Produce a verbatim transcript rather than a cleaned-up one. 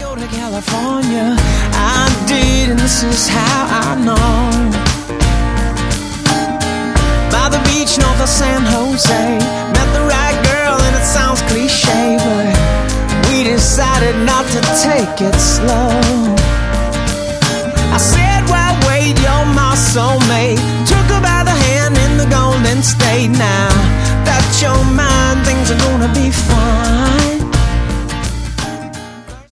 go to California. I did, and this is how I know. By the beach north of San Jose, met the right girl, and it sounds cliche, but we decided not to take it slow. I said, well, wait, you're my soulmate. Took her by the hand in the Golden State. Now that you're mine, things are gonna be fine.